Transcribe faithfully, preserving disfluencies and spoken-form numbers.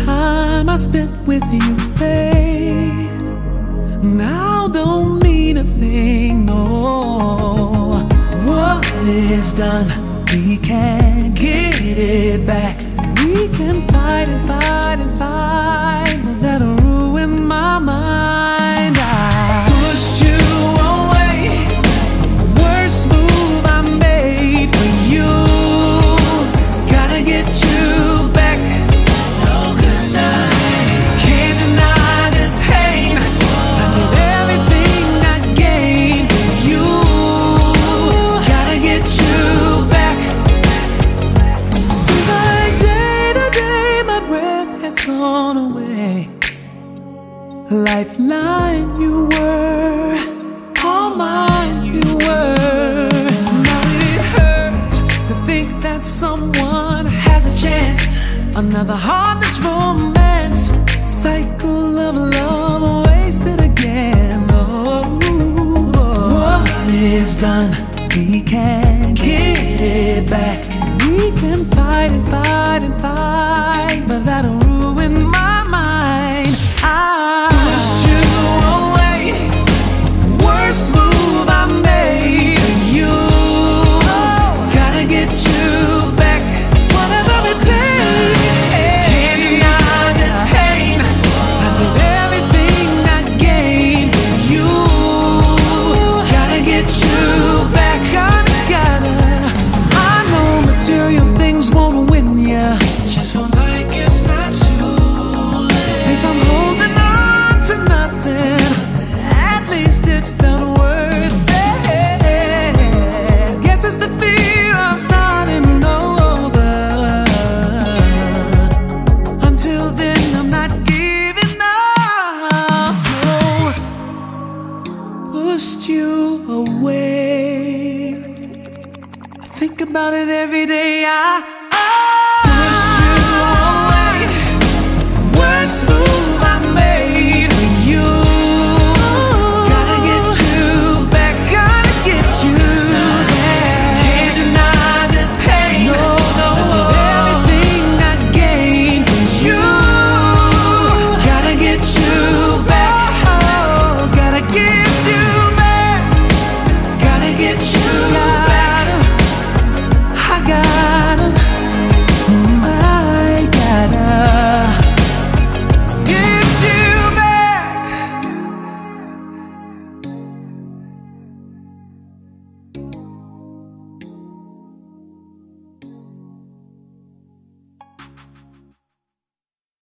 time I spent with you, babe, now don't mean a thing, no. What is done, we can't get it back. We can fight and fight and fight, but that'll ruin my mind. I pushed you away, worst move I made for you. Gotta get you back. No good night. Can't deny this pain. I did everything I gained for you. Gotta get you back. Seems like day to day my breath has gone away. Lifeline you were, all mine you were. Now it hurts to think that someone has a chance. Another heartless romance, cycle of love wasted again. Oh, what is done, we can't get it back. We can fight and fight and fight, but that'll ruin my mind. I pushed you away, worst move I made for you. Gotta get you back, whatever it takes. Can't deny this pain. I did everything I gained for you. Gotta get you back, gotta, gotta. I know material things won't win ya, just one like it's not too late. If I'm holding on to nothing, at least it felt worth it. Guess it's the fear of starting over. Until then I'm not giving up, no. Pushed you away, I think about it every day. I